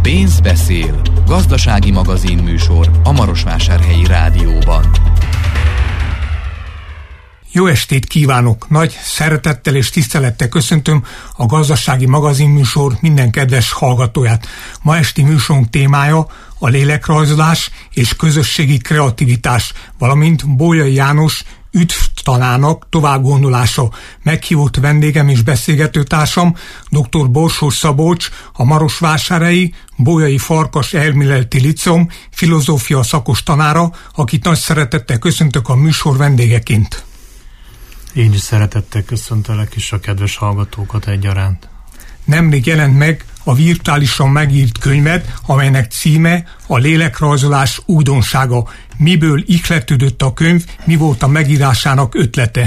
Pénz beszél. Gazdasági magazinműsor a Marosvásárhelyi Rádióban. Jó estét kívánok! Nagy szeretettel és tisztelettel köszöntöm a Gazdasági magazinműsor minden kedves hallgatóját. Ma esti műsorunk témája a lélekrajzolás és közösségi kreativitás, valamint Bolyai János üdvtanának továbbgondolása. Meghívott vendégem és beszélgetőtársam dr. Borsós Szabolcs, a Marosvásárhelyi Bolyai Farkas Elméleti Liceum filozófia szakos tanára, akit nagy szeretettel köszöntök a műsor vendégeként. Én is szeretettel köszöntelek is a kedves hallgatókat egyaránt. Nemrég jelent meg a virtuálisan megírt könyved, amelynek címe a lélekrajzolás újdonsága. Miből ihletődött a könyv, mi volt a megírásának ötlete?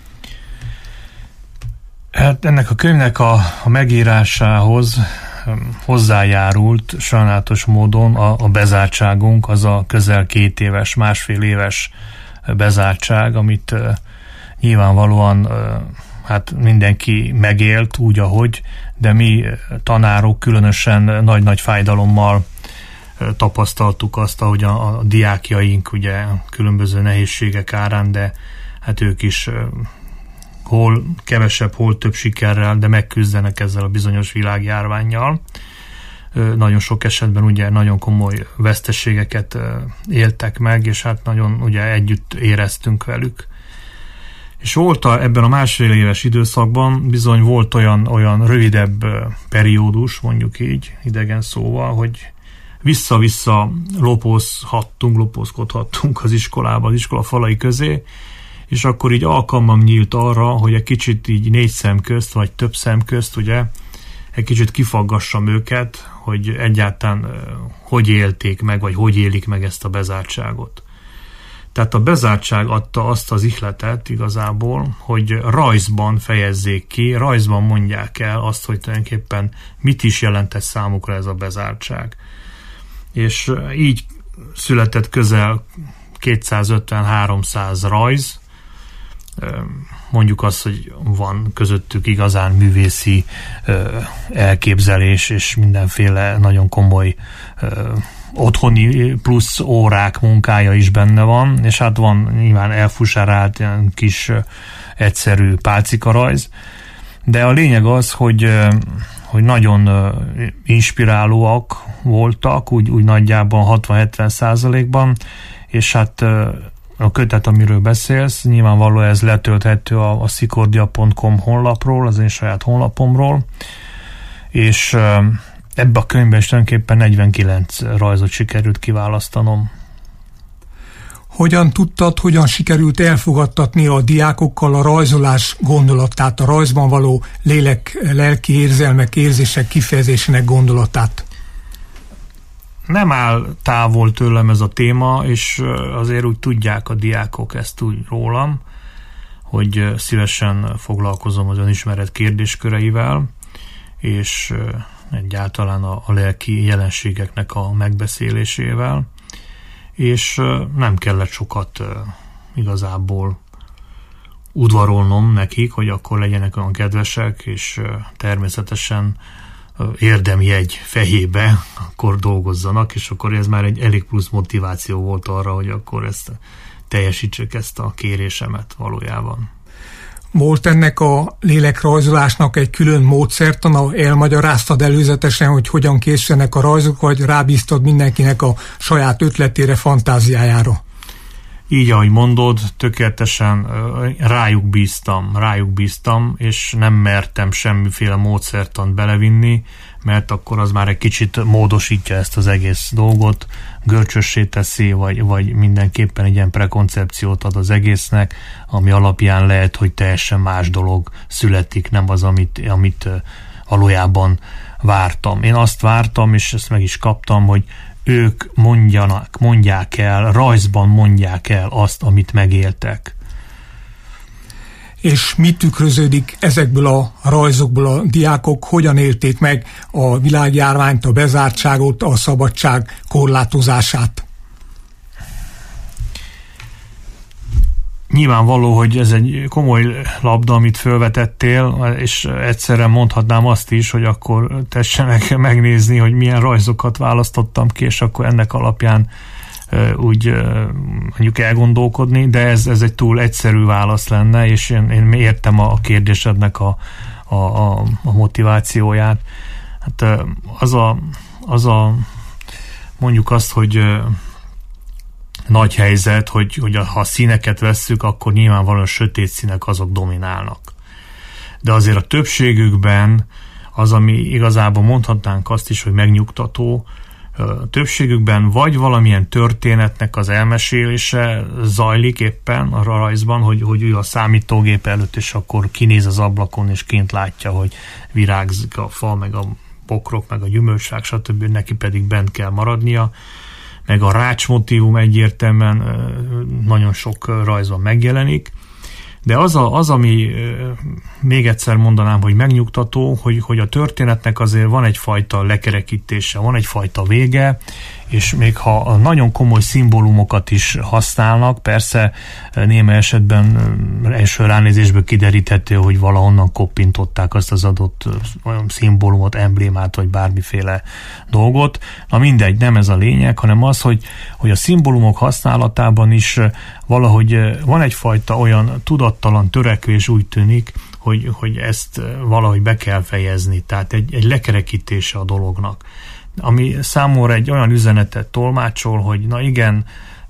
Hát ennek a könyvnek a megírásához hozzájárult sajnálatos módon a bezártságunk, az a közel 2 éves, másfél éves bezártság, amit nyilvánvalóan hát mindenki megélt úgy, ahogy, de mi tanárok különösen nagy-nagy fájdalommal tapasztaltuk azt, ahogy a diákjaink ugye különböző nehézségek árán, de hát ők is hol kevesebb, hol több sikerrel, de megküzdenek ezzel a bizonyos világjárvánnyal. Nagyon sok esetben ugye nagyon komoly veszteségeket éltek meg, és hát nagyon ugye együtt éreztünk velük. És volt ebben a másfél éves időszakban bizony volt olyan rövidebb periódus, mondjuk így, idegen szóval, hogy vissza-vissza lopózkodhattunk az iskolába, az iskola falai közé, és akkor így alkalmam nyílt arra, hogy egy kicsit így 4 szem közt, vagy több szem közt, ugye, egy kicsit kifaggassam őket, hogy egyáltalán hogy élték meg, vagy hogy élik meg ezt a bezártságot. Tehát a bezártság adta azt az ihletet igazából, hogy rajzban fejezzék ki, rajzban mondják el azt, hogy tulajdonképpen mit is jelentett számukra ez a bezártság. És így született közel 250-300 rajz, mondjuk azt, hogy van közöttük igazán művészi elképzelés, és mindenféle nagyon komoly otthoni plusz órák munkája is benne van, és hát van nyilván elfusárált ilyen kis egyszerű pálcikarajz, de a lényeg az, hogy nagyon inspirálóak voltak, úgy nagyjából 60-70%-ban, és hát a kötet, amiről beszélsz, nyilvánvalóan ez letölthető a szikordia.com honlapról, az én saját honlapomról, és ebbe a könyvben is tulajdonképpen 49 rajzot sikerült kiválasztanom. Hogyan tudtad, hogyan sikerült elfogadtatni a diákokkal a rajzolás gondolatát, a rajzban való lelki érzelmek, érzések kifejezésének gondolatát? Nem áll távol tőlem ez a téma, és azért úgy tudják a diákok ezt úgy rólam, hogy szívesen foglalkozom az önismeret kérdésköreivel, és egyáltalán a lelki jelenségeknek a megbeszélésével, és nem kellett sokat igazából udvarolnom nekik, hogy akkor legyenek olyan kedvesek, és természetesen érdemjegy fehébe, akkor dolgozzanak, és akkor ez már egy elég plusz motiváció volt arra, hogy akkor ezt teljesítsek ezt a kérésemet valójában. Volt ennek a lélekrajzolásnak egy külön módszertana, elmagyaráztad előzetesen, hogy hogyan készülnek a rajzok, vagy rábíztad mindenkinek a saját ötletére, fantáziájára? Így, ahogy mondod, tökéletesen rájuk bíztam, és nem mertem semmiféle módszertant belevinni, mert akkor az már egy kicsit módosítja ezt az egész dolgot, görcsössé teszi, vagy mindenképpen egy ilyen prekoncepciót ad az egésznek, ami alapján lehet, hogy teljesen más dolog születik, nem az, amit valójában vártam. Én azt vártam, és ezt meg is kaptam, hogy ők mondják el, rajzban mondják el azt, amit megéltek. És mi tükröződik ezekből a rajzokból? A diákok hogyan élték meg a világjárványt, a bezártságot, a szabadság korlátozását? Nyilvánvaló, hogy ez egy komoly labda, amit felvetettél, és egyszerre mondhatnám azt is, hogy akkor tessenek megnézni, hogy milyen rajzokat választottam ki, és akkor ennek alapján úgy mondjuk elgondolkodni, de ez egy túl egyszerű válasz lenne, és én értem a kérdésednek a motivációját. Hát az a mondjuk azt, hogy nagy helyzet, hogy ha a színeket vesszük, akkor nyilvánvalóan a sötét színek azok dominálnak. De azért a többségükben az, ami igazából mondhatnánk azt is, hogy megnyugtató, többségükben vagy valamilyen történetnek az elmesélése zajlik éppen a rajzban, hogy ő a számítógép előtt, és akkor kinéz az ablakon, és kint látja, hogy virágzik a fa, meg a bokrok, meg a gyümölcsfák, stb. Neki pedig bent kell maradnia. Meg a rács motívum egyértelműen nagyon sok rajzban megjelenik. De az, ami még egyszer mondanám, hogy megnyugtató, hogy a történetnek azért van egyfajta lekerekítése, van egyfajta vége, és még ha nagyon komoly szimbólumokat is használnak, persze némely esetben első ránézésből kideríthető, hogy valahonnan koppintották azt az adott szimbólumot, emblémát, vagy bármiféle dolgot. Na mindegy, nem ez a lényeg, hanem az, hogy a szimbólumok használatában is valahogy van egyfajta olyan tudattalan törekvés, úgy tűnik, hogy ezt valahogy be kell fejezni. Tehát egy lekerekítése a dolognak, ami számomra egy olyan üzenetet tolmácsol, hogy na igen,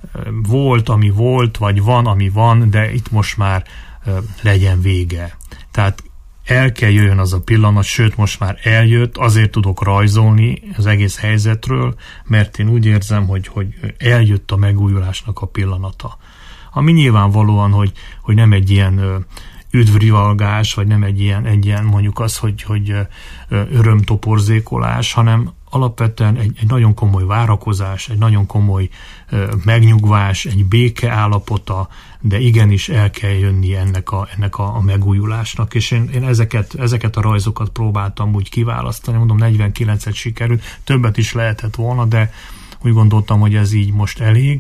volt, ami volt, vagy van, ami van, de itt most már legyen vége. Tehát el kell jöjjön az a pillanat, sőt most már eljött, azért tudok rajzolni az egész helyzetről, mert én úgy érzem, hogy eljött a megújulásnak a pillanata. Ami nyilvánvalóan, hogy nem egy ilyen üdvrivalgás, vagy nem egy ilyen mondjuk az, hogy örömtoporzékolás, hanem alapvetően egy nagyon komoly várakozás, egy nagyon komoly megnyugvás, egy béke állapota, de igenis el kell jönni ennek a megújulásnak, és én ezeket a rajzokat próbáltam úgy kiválasztani, mondom 49-et sikerült, többet is lehetett volna, de úgy gondoltam, hogy ez így most elég,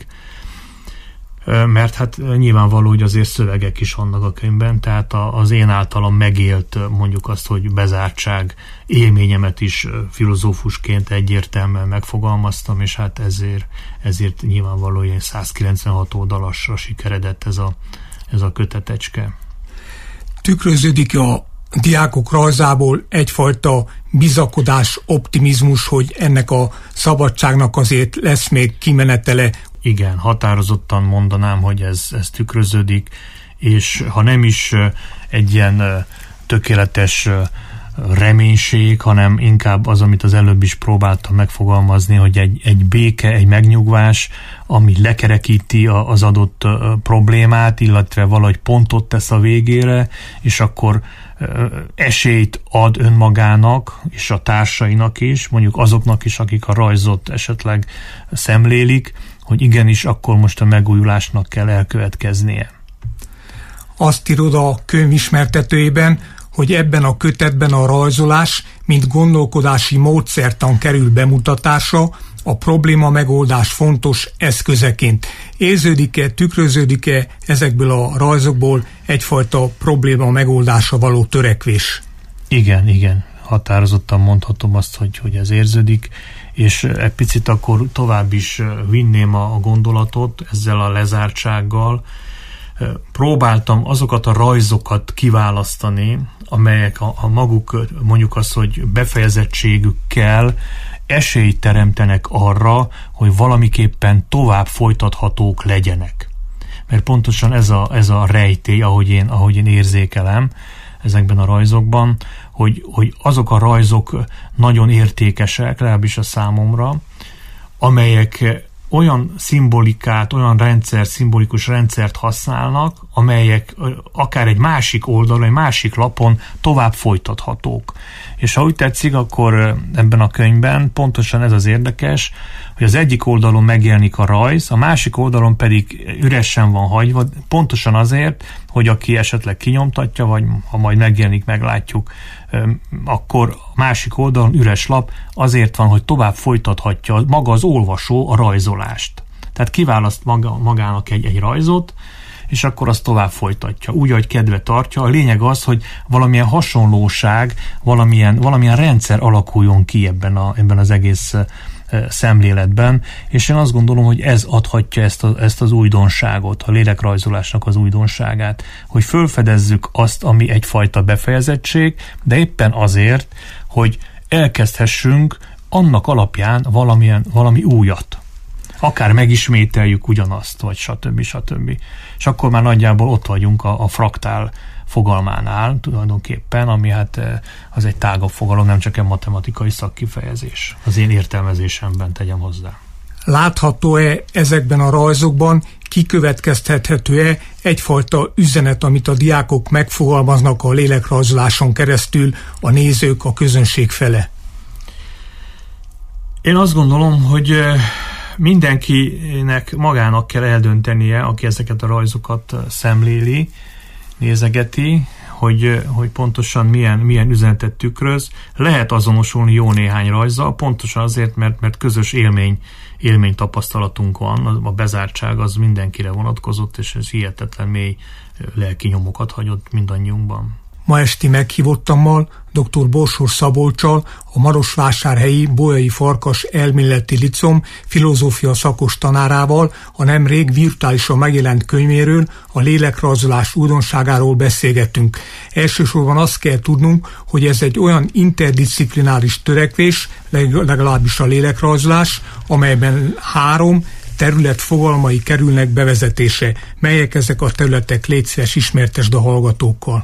mert hát nyilvánvaló, hogy azért szövegek is vannak a könyvben, tehát az én általam megélt mondjuk azt, hogy bezártság élményemet is filozófusként egyértelműen megfogalmaztam, és hát ezért nyilvánvaló ilyen 196 oldalasra sikeredett ez a kötetecske. Tükröződik a diákok rajzából egyfajta bizakodás, optimizmus, hogy ennek a szabadságnak azért lesz még kimenetele. Igen, határozottan mondanám, hogy ez tükröződik, és ha nem is egy ilyen tökéletes reménység, hanem inkább az, amit az előbb is próbáltam megfogalmazni, hogy egy béke, egy megnyugvás, ami lekerekíti az adott problémát, illetve valahogy pontot tesz a végére, és akkor esélyt ad önmagának és a társainak is, mondjuk azoknak is, akik a rajzot esetleg szemlélik, hogy igenis akkor most a megújulásnak kell elkövetkeznie. Azt írod a könyv ismertetőjében, hogy ebben a kötetben a rajzolás, mint gondolkodási módszertan kerül bemutatásra, a probléma megoldás fontos eszközeként. Érződik-e, tükröződik-e ezekből a rajzokból egyfajta probléma megoldása való törekvés? Igen. Határozottan mondhatom azt, hogy ez érződik, és egy picit akkor tovább is vinném a gondolatot ezzel a lezártsággal. Próbáltam azokat a rajzokat kiválasztani, amelyek a maguk, mondjuk azt, hogy befejezettségükkel esélyt teremtenek arra, hogy valamiképpen tovább folytathatók legyenek. Mert pontosan ez a rejtély, ahogy én érzékelem ezekben a rajzokban, hogy azok a rajzok nagyon értékesek, legalábbis a számomra, amelyek olyan szimbolikát, olyan szimbolikus rendszert használnak, amelyek akár egy másik oldalon, egy másik lapon tovább folytathatók. És ha úgy tetszik, akkor ebben a könyvben pontosan ez az érdekes, hogy az egyik oldalon megjelenik a rajz, a másik oldalon pedig üresen van hagyva, pontosan azért, hogy aki esetleg kinyomtatja, vagy ha majd megjelenik, meglátjuk, akkor a másik oldalon üres lap azért van, hogy tovább folytathatja maga az olvasó a rajzolást. Tehát kiválaszt magának egy rajzot, és akkor azt tovább folytatja, úgy, ahogy kedve tartja. A lényeg az, hogy valamilyen hasonlóság, valamilyen rendszer alakuljon ki ebben az egész szemléletben, és én azt gondolom, hogy ez adhatja ezt az újdonságot, a lélekrajzolásnak az újdonságát, hogy fölfedezzük azt, ami egyfajta befejezettség, de éppen azért, hogy elkezdhessünk annak alapján valami újat. Akár megismételjük ugyanazt, vagy stb. És akkor már nagyjából ott vagyunk a fraktál fogalmánál tulajdonképpen, ami hát az egy tágabb fogalom, nem csak egy matematikai szakkifejezés. Az én értelmezésemben tegyem hozzá. Látható-e ezekben a rajzokban, kikövetkeztethető-e egyfajta üzenet, amit a diákok megfogalmaznak a lélekrajzoláson keresztül a nézők, a közönség fele? Én azt gondolom, hogy mindenkinek magának kell eldöntenie, aki ezeket a rajzokat szemléli, nézegeti, hogy pontosan milyen üzenetet tükröz. Lehet azonosulni jó néhány rajzzal, pontosan azért, mert közös élmény tapasztalatunk van. A bezártság az mindenkire vonatkozott, és ez hihetetlen mély lelki nyomokat hagyott mindannyiunkban. Ma esti meghívottammal, dr. Borsor Szabolccsal, a Marosvásárhelyi Bolyai Farkas Elméleti Licom filozófia szakos tanárával a nemrég virtuálisan megjelent könyvéről, a lélekrajzolás újdonságáról beszélgettünk. Elsősorban azt kell tudnunk, hogy ez egy olyan interdisziplináris törekvés, legalábbis a lélekrajzolás, amelyben 3 terület fogalmai kerülnek bevezetése. Melyek ezek a területek? Légy szíves, ismertesd a hallgatókkal.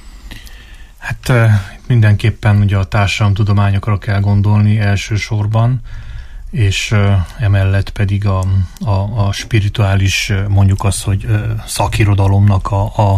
Hát mindenképpen ugye a társadalomtudományokra kell gondolni elsősorban, és emellett pedig a spirituális, mondjuk azt, hogy szakirodalomnak a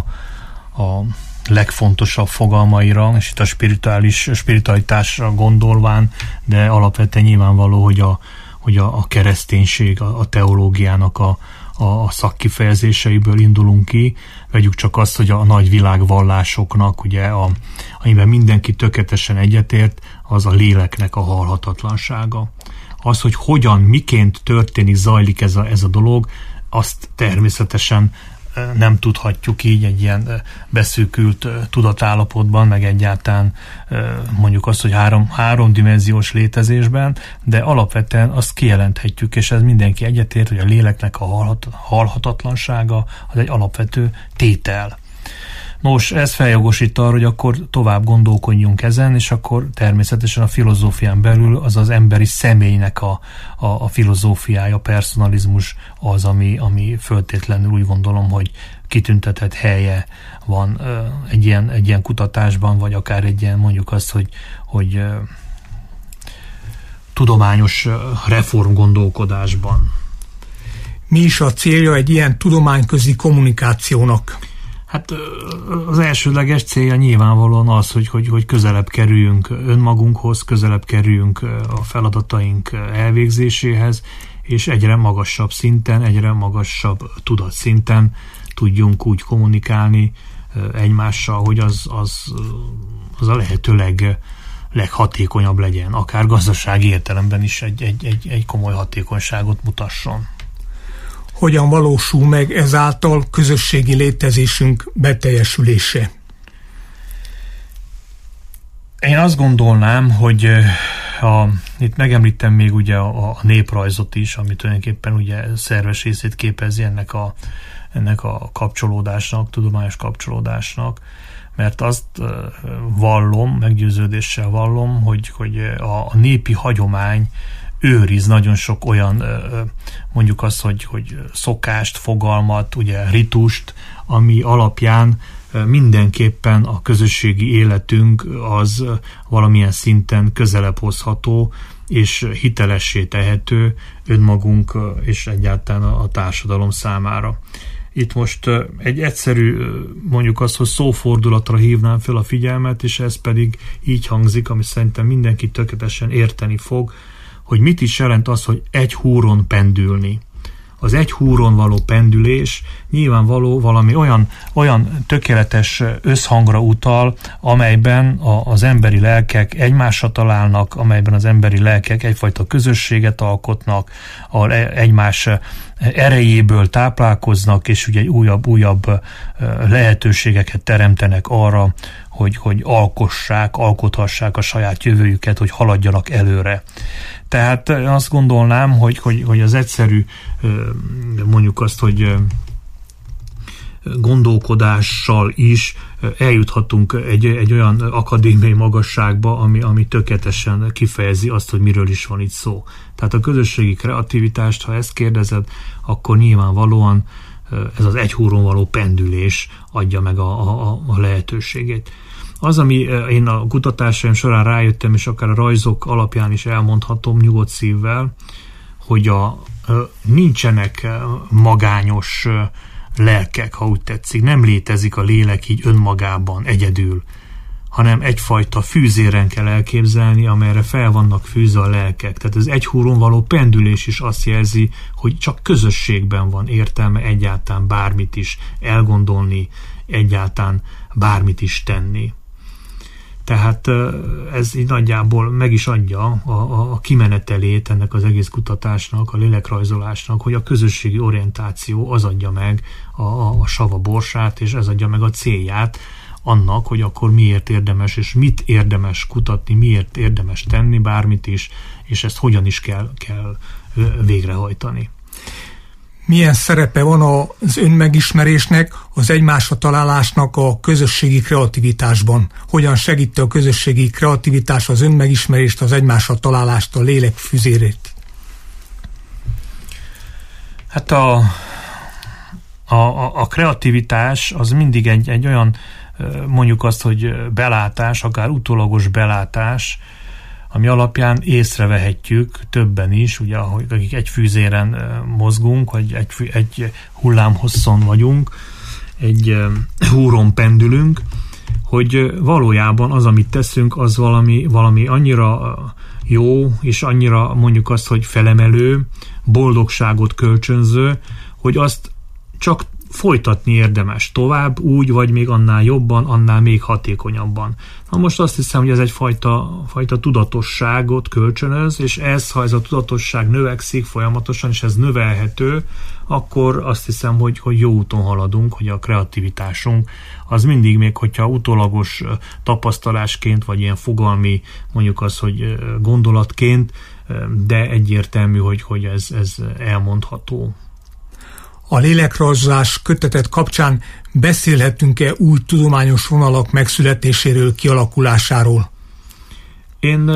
legfontosabb fogalmaira, és itt a spiritualitásra gondolván, de alapvetően nyilvánvaló, hogy a kereszténység, a teológiának a szakkifejezéseiből indulunk ki. Vegyük csak azt, hogy a nagy világvallásoknak, ugye, amiben mindenki tökéletesen egyetért, az a léleknek a halhatatlansága. Az, hogy hogyan, miként történik, zajlik ez a dolog, azt természetesen nem tudhatjuk így egy ilyen beszűkült tudatállapotban, meg egyáltalán mondjuk azt, hogy háromdimenziós létezésben, de alapvetően azt kijelenthetjük, és ez mindenki egyetért, hogy a léleknek a halhatatlansága az egy alapvető tétel. Nos, ez feljogosít arra, hogy akkor tovább gondolkodjunk ezen, és akkor természetesen a filozófián belül az emberi személynek a filozófiája, a personalizmus az, ami föltétlenül úgy gondolom, hogy kitüntetett helye van egy ilyen kutatásban, vagy akár egy ilyen, mondjuk azt, hogy tudományos reformgondolkodásban. Mi is a célja egy ilyen tudományközi kommunikációnak? Hát az elsődleges célja nyilvánvalóan az, hogy közelebb kerüljünk önmagunkhoz, közelebb kerüljünk a feladataink elvégzéséhez, és egyre magasabb szinten, egyre magasabb tudatszinten tudjunk úgy kommunikálni egymással, hogy az a lehető leghatékonyabb legyen, akár gazdasági értelemben is egy komoly hatékonyságot mutasson. Hogyan valósul meg ezáltal közösségi létezésünk beteljesülése? Én azt gondolnám, hogy itt megemlítem még ugye a néprajzot is, ami tulajdonképpen ugye szerves részét képezi ennek a kapcsolódásnak, tudományos kapcsolódásnak, mert azt vallom, meggyőződéssel vallom, hogy a népi hagyomány őriz nagyon sok olyan, mondjuk azt, hogy szokást, fogalmat, ugye ritust, ami alapján mindenképpen a közösségi életünk az valamilyen szinten közelebb hozható, és hitelessé tehető önmagunk és egyáltalán a társadalom számára. Itt most egy egyszerű, mondjuk azt, hogy szófordulatra hívnám fel a figyelmet, és ez pedig így hangzik, ami szerintem mindenki tökéletesen érteni fog, hogy mit is jelent az, hogy egy húron pendülni. az egy húron való pendülés nyilvánvaló valami olyan tökéletes összhangra utal, amelyben az emberi lelkek egymásra találnak, amelyben az emberi lelkek egyfajta közösséget alkotnak, egymás erejéből táplálkoznak, és ugye újabb lehetőségeket teremtenek arra, hogy alkothassák a saját jövőjüket, hogy haladjanak előre. Tehát azt gondolnám, hogy az egyszerű, mondjuk azt, hogy gondolkodással is eljuthatunk egy olyan akadémiai magasságba, ami tökéletesen kifejezi azt, hogy miről is van itt szó. Tehát a közösségi kreativitást, ha ezt kérdezed, akkor nyilvánvalóan ez az egy húron való pendülés adja meg a lehetőségét. Az, ami én a kutatásaim során rájöttem, és akár a rajzok alapján is elmondhatom nyugodt szívvel, hogy nincsenek magányos lelkek, ha úgy tetszik. Nem létezik a lélek így önmagában, egyedül, hanem egyfajta fűzéren kell elképzelni, amelyre fel vannak fűzve a lelkek. Tehát az egy húron való pendülés is azt jelzi, hogy csak közösségben van értelme egyáltalán bármit is elgondolni, egyáltalán bármit is tenni. Tehát ez így nagyjából meg is adja a kimenetelét ennek az egész kutatásnak, a lélekrajzolásnak, hogy a közösségi orientáció az adja meg a sava borsát, és ez adja meg a célját annak, hogy akkor miért érdemes, és mit érdemes kutatni, miért érdemes tenni, bármit is, és ezt hogyan is kell végrehajtani. Milyen szerepe van az önmegismerésnek, az egymásra találásnak a közösségi kreativitásban? Hogyan segíti a közösségi kreativitás az önmegismerést, az egymásra találást, a lélek füzérét? Hát a kreativitás az mindig egy olyan, mondjuk azt, hogy belátás, akár utólagos belátás, ami alapján észrevehetjük többen is, ugye, akik egy fűzéren mozgunk, vagy egy hullámhosszon vagyunk, egy húron pendülünk, hogy valójában az, amit teszünk, az valami annyira jó, és annyira mondjuk azt, hogy felemelő, boldogságot kölcsönző, hogy azt csak folytatni érdemes tovább, úgy, vagy még annál jobban, annál még hatékonyabban. Na most azt hiszem, hogy ez egyfajta tudatosságot kölcsönöz, és ha ez a tudatosság növekszik folyamatosan, és ez növelhető, akkor azt hiszem, hogy jó úton haladunk, hogy a kreativitásunk az mindig, még hogyha utólagos tapasztalásként, vagy ilyen fogalmi, mondjuk az, hogy gondolatként, de egyértelmű, hogy ez elmondható. A lélekrajzolás kötetet kapcsán beszélhetünk-e új tudományos vonalak megszületéséről, kialakulásáról? Én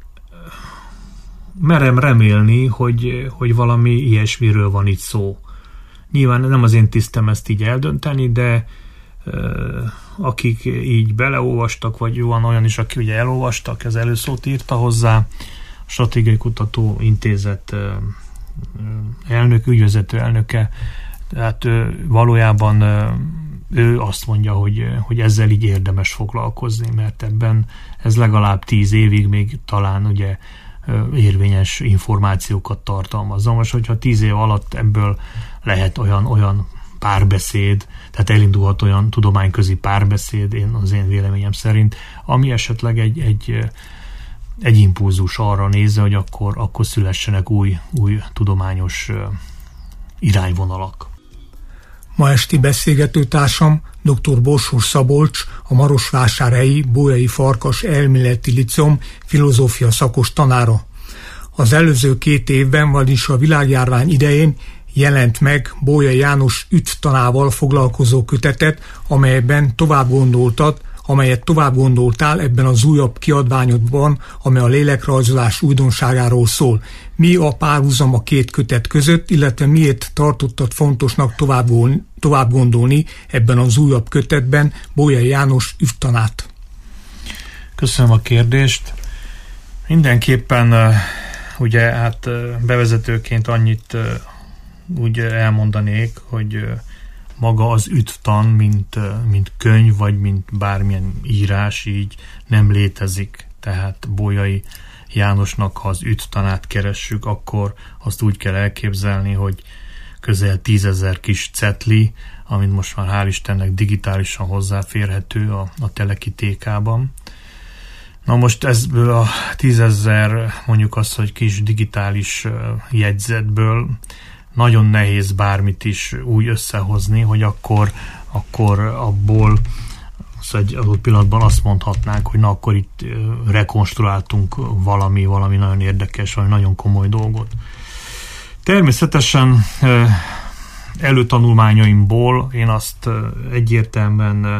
merem remélni, hogy valami ilyesmiről van itt szó. Nyilván nem az én tisztem ezt így eldönteni, de akik így beleolvastak, vagy van olyan is, aki ugye elolvastak, ez előszót írta hozzá, a Stratégiai Kutató Intézet ügyvezető elnöke, tehát valójában ő azt mondja, hogy ezzel így érdemes foglalkozni, mert ebben ez legalább 10 évig még talán ugye érvényes információkat tartalmazza. Most, hogyha 10 év alatt ebből lehet olyan párbeszéd, tehát elindulhat olyan tudományközi párbeszéd, az én véleményem szerint, ami esetleg egy impulzus arra nézve, hogy akkor szülessenek új tudományos irányvonalak. Ma esti beszélgetőtársam dr. Borsós Szabolcs, a marosvásárhelyi Bolyai Farkas Elméleti Liceum filozófia szakos tanára. Az előző 2 évben, vagyis a világjárvány idején jelent meg Bolyai János ügytanával foglalkozó kötetet, amelyet tovább gondoltál ebben az újabb kiadványodban, amely a lélekrajzolás újdonságáról szól. Mi a párhuzam a 2 kötet között, illetve miért tartottad fontosnak tovább gondolni ebben az újabb kötetben Bolyai János ügytanát? Köszönöm a kérdést. Mindenképpen ugye hát bevezetőként annyit úgy elmondanék, hogy maga az ügytan, mint könyv, vagy mint bármilyen írás így nem létezik. Tehát Bolyai Jánosnak, ha az ügytanát keressük, akkor azt úgy kell elképzelni, hogy közel 10 000 kis cetli, amit most már hál' Istennek digitálisan hozzáférhető a Telekitékában. Na most ezből a 10 000, mondjuk azt, hogy kis digitális jegyzetből nagyon nehéz bármit is úgy összehozni, hogy akkor abból egy adott pillanatban azt mondhatnánk, hogy na akkor itt rekonstruáltunk valami nagyon érdekes, vagy nagyon komoly dolgot. Természetesen előtanulmányaimból én azt egyértelműen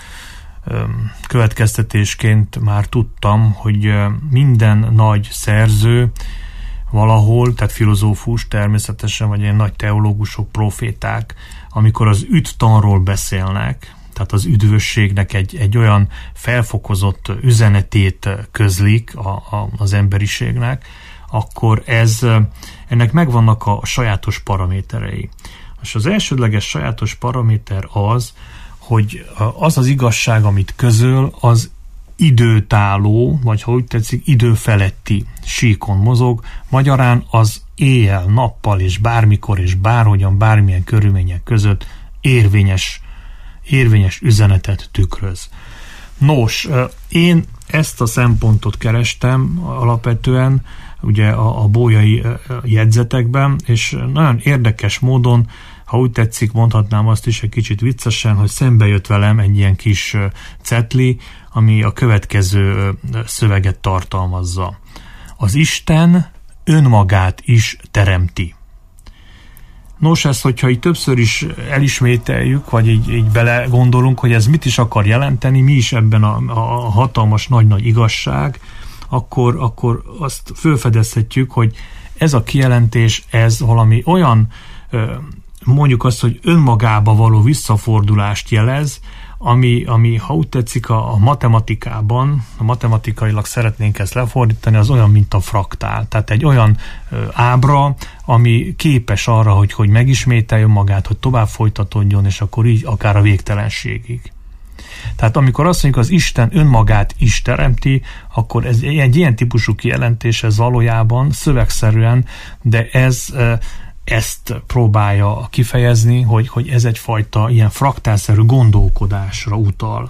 következtetésként már tudtam, hogy minden nagy szerző valahol, tehát filozófus természetesen, vagy ilyen nagy teológusok, proféták, amikor az üdvtanról beszélnek, tehát az üdvösségnek egy olyan felfokozott üzenetét közlik az emberiségnek, akkor ennek megvannak a sajátos paraméterei. És az elsődleges sajátos paraméter az, hogy az az igazság, amit közöl, az időtálló, vagy ha úgy tetszik, időfeletti síkon mozog, magyarán az éjjel, nappal és bármikor és bárhogyan, bármilyen körülmények között érvényes üzenetet tükröz. Nos, én ezt a szempontot kerestem alapvetően ugye a bolyai jegyzetekben, és nagyon érdekes módon, ha úgy tetszik, mondhatnám azt is egy kicsit viccesen, hogy szembe jött velem egy ilyen kis cetli, ami a következő szöveget tartalmazza. Az Isten önmagát is teremti. Nos, ezt, hogyha így többször is elismételjük, vagy így belegondolunk, hogy ez mit is akar jelenteni, mi is ebben a hatalmas nagy-nagy igazság, akkor azt felfedezhetjük, hogy ez a kijelentés, ez valami olyan, mondjuk azt, hogy önmagába való visszafordulást jelez, ami ha úgy tetszik a matematikában, matematikailag szeretnénk ezt lefordítani, az olyan, mint a fraktál. Tehát egy olyan ábra, ami képes arra, hogy megismételjen magát, hogy tovább folytatódjon, és akkor így akár a végtelenségig. Tehát amikor azt mondjuk, az Isten önmagát is teremti, akkor ez egy ilyen típusú kijelentés, ez valójában szövegszerűen, de ezt próbálja kifejezni, hogy ez egyfajta ilyen fraktálszerű gondolkodásra utal.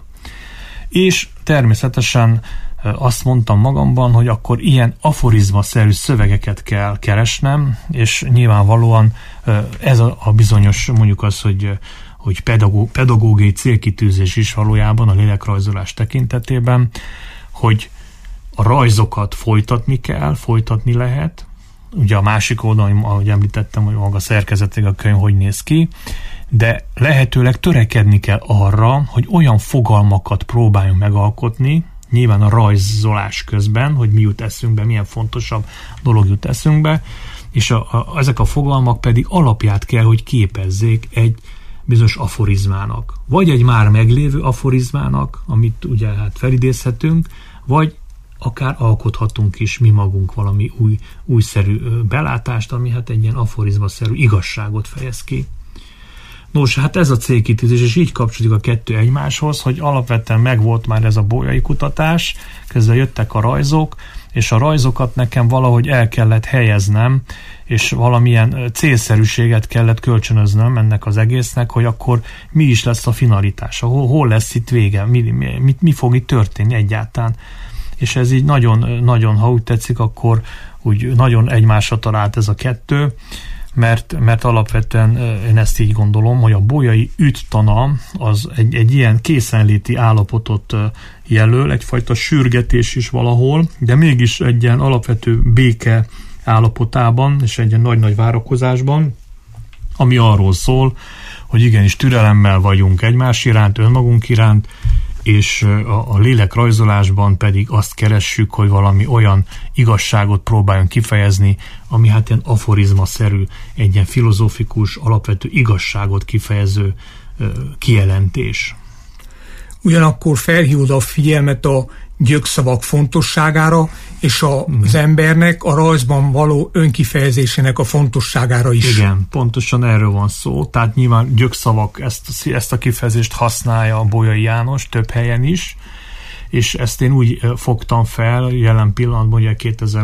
És természetesen azt mondtam magamban, hogy akkor ilyen aforizmaszerű szövegeket kell keresnem, és nyilvánvalóan ez a bizonyos, mondjuk az, hogy pedagógiai célkitűzés is valójában a lélekrajzolás tekintetében, hogy a rajzokat folytatni lehet. Ugye a másik oldalon, ahogy említettem, hogy maga szerkezetig a könyv hogy néz ki, de lehetőleg törekedni kell arra, hogy olyan fogalmakat próbáljunk megalkotni, nyilván a rajzolás közben, hogy mi jut eszünkbe, milyen fontosabb dolog jut eszünkbe, és ezek a fogalmak pedig alapját kell, hogy képezzék egy bizonyos aforizmának. Vagy egy már meglévő aforizmának, amit ugye hát felidézhetünk, vagy akár alkothatunk is mi magunk valami újszerű belátást, ami hát egy ilyen aforizmaszerű igazságot fejez ki. Nos, hát ez a célkitűzés, és így kapcsolódik a kettő egymáshoz, hogy alapvetően megvolt már ez a bolyai kutatás, közben jöttek a rajzok, és a rajzokat nekem valahogy el kellett helyeznem, és valamilyen célszerűséget kellett kölcsönöznöm ennek az egésznek, hogy akkor mi is lesz a finalitása, hol lesz itt vége, mi fog itt történni egyáltalán. És ez így nagyon, nagyon, ha úgy tetszik, akkor úgy nagyon egymásra talált ez a kettő, mert alapvetően én ezt így gondolom, hogy a bolyai üdvtana az egy ilyen készenléti állapotot jelöl, egyfajta sürgetés is valahol, de mégis egy ilyen alapvető béke állapotában, és egy ilyen nagy-nagy várakozásban, ami arról szól, hogy igenis türelemmel vagyunk egymás iránt, önmagunk iránt, és a lélekrajzolásban pedig azt keressük, hogy valami olyan igazságot próbáljon kifejezni, ami hát ilyen aforizmaszerű, egy ilyen filozófikus, alapvető igazságot kifejező kijelentés. Ugyanakkor felhívod a figyelmet a gyökszavak fontosságára, és az embernek a rajzban való önkifejezésének a fontosságára is. Igen, pontosan erről van szó. Tehát nyilván gyökszavak ezt a kifejezést használja a Bolyai János több helyen is, és ezt én úgy fogtam fel, jelen pillanatban ugye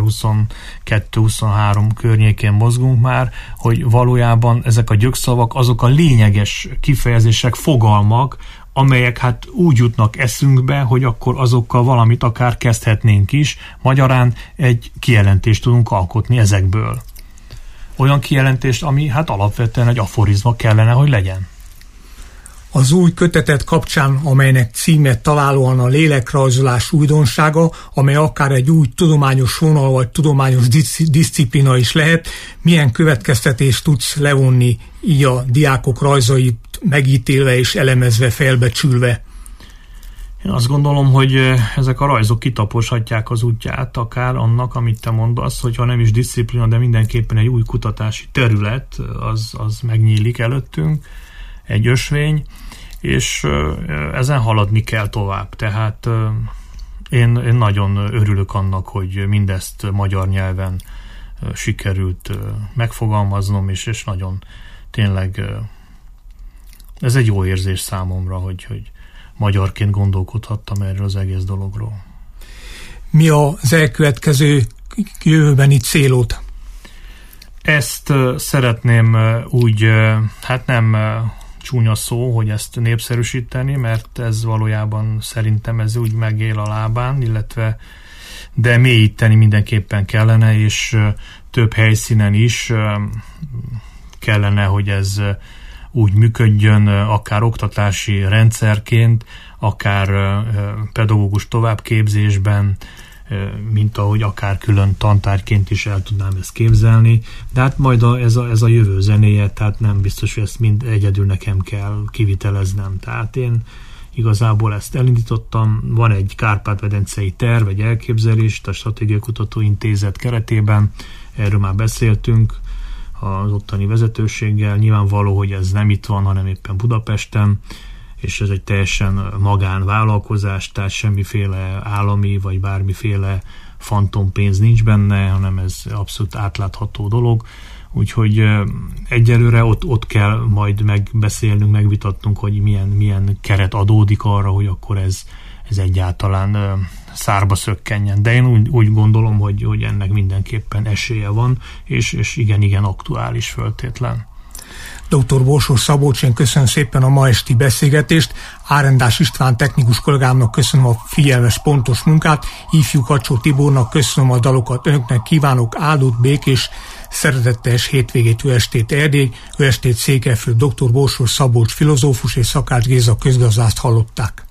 2022-23 környékén mozgunk már, hogy valójában ezek a gyökszavak azok a lényeges kifejezések, fogalmak, amelyek hát úgy jutnak eszünkbe, hogy akkor azokkal valamit akár kezdhetnénk is, magyarán egy kijelentést tudunk alkotni ezekből. Olyan kijelentést, ami hát alapvetően egy aforizma kellene, hogy legyen. Az új kötetet kapcsán, amelynek címe találóan a lélekrajzolás újdonsága, amely akár egy új tudományos vonal vagy tudományos diszciplína is lehet, milyen következtetést tudsz levonni így a diákok rajzait megítélve és elemezve, felbecsülve? Én azt gondolom, hogy ezek a rajzok kitaposhatják az útját akár annak, amit te mondasz, hogyha nem is diszciplína, de mindenképpen egy új kutatási terület, az megnyílik előttünk, egy ösvény, és ezen haladni kell tovább. Tehát én nagyon örülök annak, hogy mindezt magyar nyelven sikerült megfogalmaznom, és nagyon tényleg ez egy jó érzés számomra, hogy magyarként gondolkodhattam erről az egész dologról. Mi az elkövetkező jövőbeni célod? Ezt szeretném úgy, hát nem csúnya szó, hogy ezt népszerűsíteni, mert ez valójában szerintem ez úgy megél a lábán, de mélyíteni mindenképpen kellene, és több helyszínen is kellene, hogy ez úgy működjön, akár oktatási rendszerként, akár pedagógus továbbképzésben, mint ahogy akár külön tantárgyként is el tudnám ezt képzelni. De hát majd ez a jövő zenéje, tehát nem biztos, hogy ezt mind egyedül nekem kell kiviteleznem. Tehát én igazából ezt elindítottam, van egy Kárpát-medencei terv, egy elképzelés, a Stratégiai Kutatóintézet keretében, erről már beszéltünk az ottani vezetőséggel. Nyilvánvaló, hogy ez nem itt van, hanem éppen Budapesten, és ez egy teljesen magánvállalkozás, tehát semmiféle állami vagy bármiféle fantompénz nincs benne, hanem ez abszolút átlátható dolog. Úgyhogy egyelőre ott kell majd megbeszélnünk, megvitatnunk, hogy milyen keret adódik arra, hogy akkor ez egyáltalán szárba szökkenjen. De én úgy gondolom, hogy ennek mindenképpen esélye van, és igen aktuális, föltétlen. Dr. Borsós Szabolcs, én köszönöm szépen a ma esti beszélgetést. Árendás István technikus kollégámnak köszönöm a figyelmes, pontos munkát. Ifjú Kacsó Tibornak köszönöm a dalokat. Önöknek kívánok áldott, békés, szeretettes hétvégét, jó estét Erdély, jó estét Székelyföld. Dr. Borsós Szabolcs filozófus és Szakács Géza közgazdást hallották.